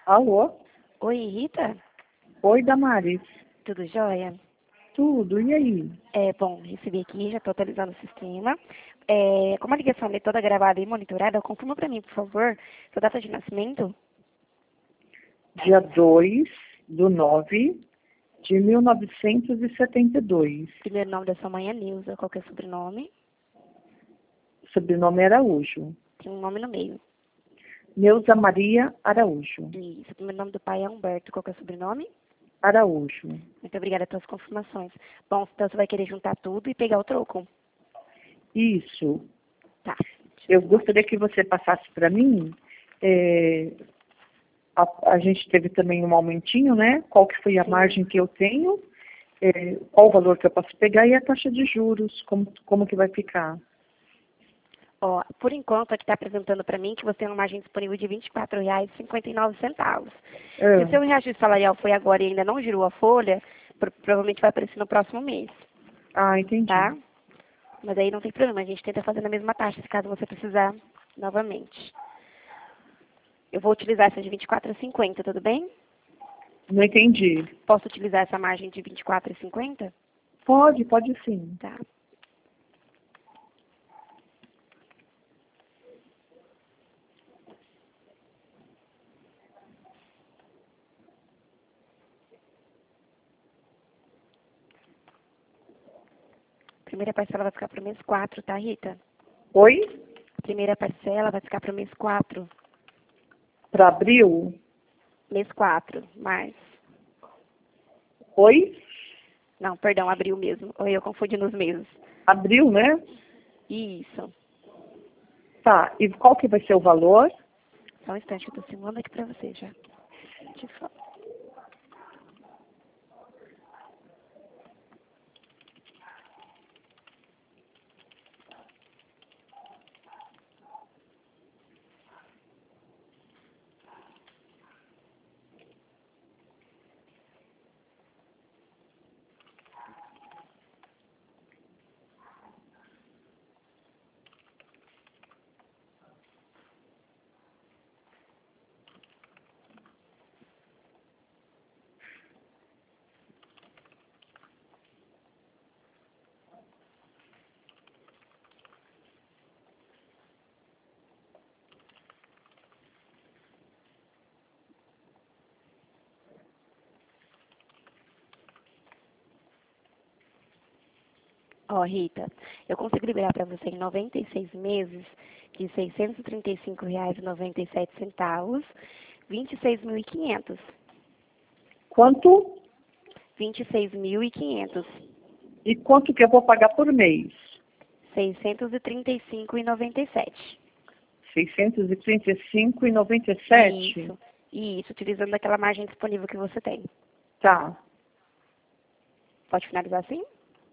Alô? Oi, Rita? Oi, Damares. Tudo jóia? Tudo, e aí? Bom, recebi aqui, já estou atualizando o sistema. Como a ligação é toda gravada e monitorada, confirma para mim, por favor, sua data de nascimento, Dia 2/9/1972. primeiro nome da sua mãe é Neuza, qual que é o sobrenome? Sobrenome Araújo. Tem um nome no meio. Neuza Maria Araújo. Isso, o primeiro nome do pai é Humberto, qual que é o sobrenome? Araújo. Muito obrigada pelas confirmações. Bom, então você vai querer juntar tudo e pegar o troco. Isso. Tá. Eu gostaria que você passasse para mim. A gente teve também um aumentinho, né? Qual que foi a Sim. margem que eu tenho? Qual o valor que eu posso pegar e a taxa de juros, como que vai ficar? Ó, por enquanto, aqui está apresentando para mim que você tem uma margem disponível de R$ 24,59. Se o seu reajuste salarial foi agora e ainda não girou a folha, provavelmente vai aparecer no próximo mês, Entendi. tá? Mas aí não tem problema, a gente tenta fazer na mesma taxa, se caso você precisar novamente. Eu vou utilizar essa de R$ 24,50, tudo bem? Não entendi. Posso utilizar essa margem de R$ 24,50? Pode sim. Tá. Primeira parcela vai ficar para o mês 4, tá, Rita? Oi? Primeira parcela vai ficar para o mês 4. Para abril? Mês 4, mais. Oi? Não, perdão, abril mesmo. Ou eu confundi nos meses. Abril, né? Isso. Tá. E qual que vai ser o valor? Só um instante que eu tô simulando aqui pra você já. Te falo. Ó, Rita, eu consigo liberar pra você em 96 meses de R$ 635,97, 26.500. Quanto? 26.500. E quanto que eu vou pagar por mês? 635,97. 635,97? Isso. Isso, utilizando aquela margem disponível que você tem. Tá. Pode finalizar assim?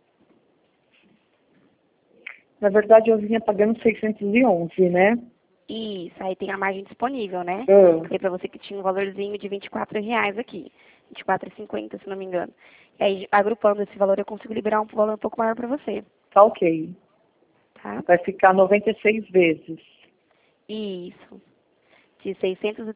Na verdade, eu vinha pagando 611, né? Isso, aí tem a margem disponível, né? Falei pra você que tinha um valorzinho de R$ 24 aqui. R$ 24,50, se não me engano. E aí, agrupando esse valor, eu consigo liberar um valor um pouco maior pra você, Tá ok. tá? Vai ficar 96 vezes. Isso. De R$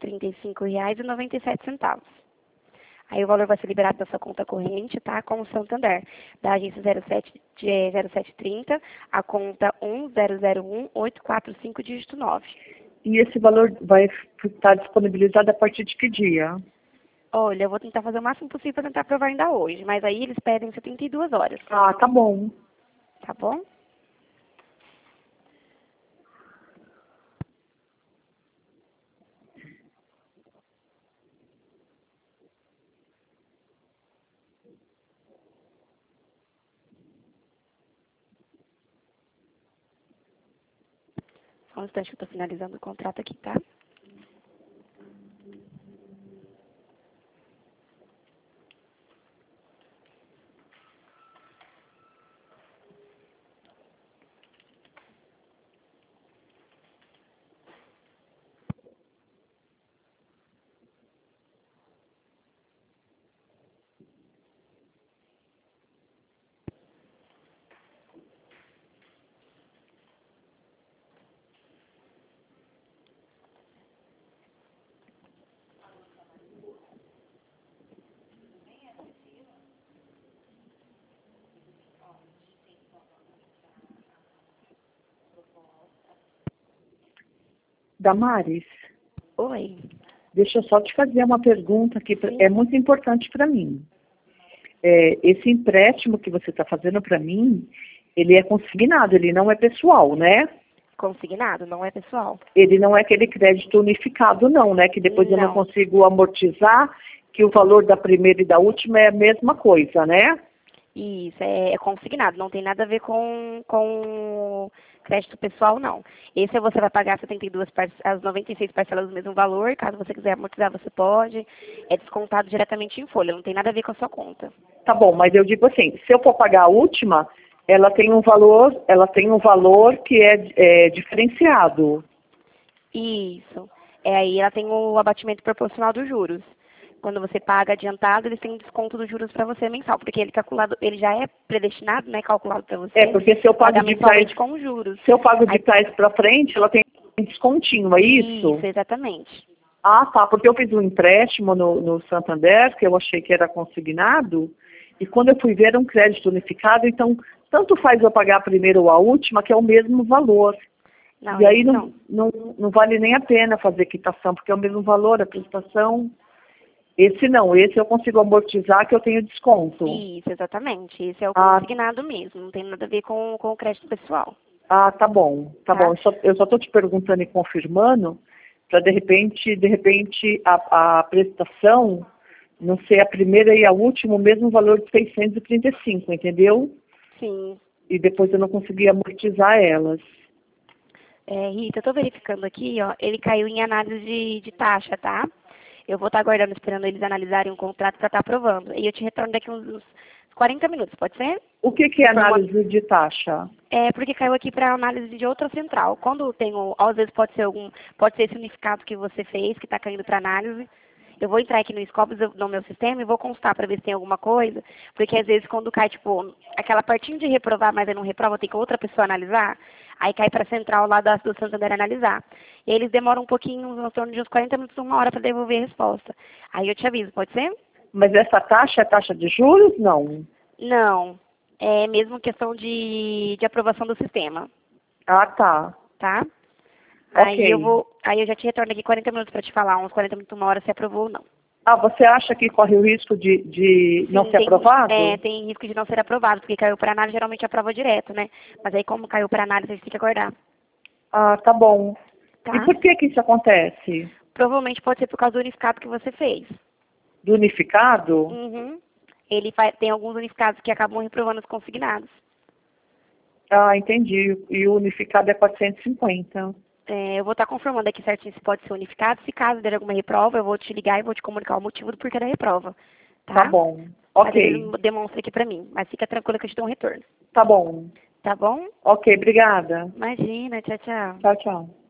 635,97. Aí o valor vai ser liberado da sua conta corrente, tá? Com o Santander, da agência 0730, a conta 1001845, dígito 9. E esse valor vai estar disponibilizado a partir de que dia? Olha, eu vou tentar fazer o máximo possível para tentar aprovar ainda hoje, mas aí eles pedem 72 horas, Tá bom. tá bom? Só um instante que eu estou finalizando o contrato aqui, tá? Damares, Oi. deixa eu só te fazer uma pergunta que Sim. é muito importante para mim. Esse empréstimo que você está fazendo para mim, ele é consignado, ele não é pessoal, né? Consignado, não é pessoal. Ele não é aquele crédito unificado, não, né? Que depois eu não Não. consigo amortizar, que o valor da primeira e da última é a mesma coisa, né? Isso, é consignado, não tem nada a ver com crédito pessoal, não. Esse você vai pagar 72 as 96 parcelas do mesmo valor, caso você quiser amortizar, você pode. É descontado diretamente em folha, não tem nada a ver com a sua conta. Tá bom, mas eu digo assim, se eu for pagar a última, ela tem um valor que é diferenciado. Isso. Aí ela tem o abatimento proporcional dos juros. Quando você paga adiantado, eles têm um desconto dos juros para você mensal, porque ele já é predestinado, né, calculado para você. Porque se eu pago paga de trás, mensalmente com juros. se eu pago de Aí, trás para frente, ela tem um descontinho, é isso? isso, exatamente. Ah, tá, porque eu fiz um empréstimo no Santander, que eu achei que era consignado, e quando eu fui ver era um crédito unificado, então tanto faz eu pagar a primeira ou a última, que é o mesmo valor. Não, E aí esse não. não vale nem a pena fazer quitação, porque é o mesmo valor, a prestação. Esse não, esse eu consigo amortizar que eu tenho desconto. Isso, exatamente. Esse é o Ah, consignado mesmo, não tem nada a ver com o crédito pessoal. tá bom, tá Tá? bom. Eu só estou te perguntando e confirmando, para de repente a prestação não ser a primeira e a última, o mesmo valor de 635, entendeu? Sim. E depois eu não consegui amortizar elas. Rita, eu tô verificando aqui, ó, ele caiu em análise de taxa, tá? Eu vou estar aguardando, esperando eles analisarem o contrato para estar aprovando. E eu te retorno daqui uns 40 minutos, pode ser? O que é análise de taxa? Porque caiu aqui para análise de outra central. Quando tem, às vezes pode ser esse unificado que você fez, que está caindo para análise. Eu vou entrar aqui no Scopus, no meu sistema, e vou constar para ver se tem alguma coisa, porque às vezes quando cai, tipo, aquela partinha de reprovar, mas aí não reprova, tem que outra pessoa analisar, aí cai para a central lá do Santander analisar. E eles demoram um pouquinho, em torno de uns 40 minutos, uma hora para devolver a resposta. Aí eu te aviso, pode ser? Mas essa taxa é taxa de juros? Não. Não. É mesmo questão de aprovação do sistema, Ah, tá. tá? Ok. Aí eu já te retorno aqui 40 minutos para te falar, uns 40 minutos, uma hora, se aprovou ou não. Ah, você acha que corre o risco de não Sim, ser aprovado? tem risco de não ser aprovado, porque caiu para análise, geralmente aprova direto, né? Mas aí como caiu para análise, a gente tem que aguardar, Ah, tá bom. E tá? por que isso acontece? Provavelmente pode ser por causa do unificado que você fez. Do unificado? Uhum. Tem alguns unificados que acabam reprovando os consignados. Ah, entendi. E o unificado é 450. Eu vou estar confirmando aqui certinho se pode ser unificado. Se caso der alguma reprova, eu vou te ligar e vou te comunicar o motivo do porquê da reprova, Tá tá? bom. Mas Ok. eles demonstram aqui pra mim. Mas fica tranquila que eu te dou um retorno. Tá bom. Tá bom? Ok, obrigada. Imagina, tchau, tchau. Tchau, tchau.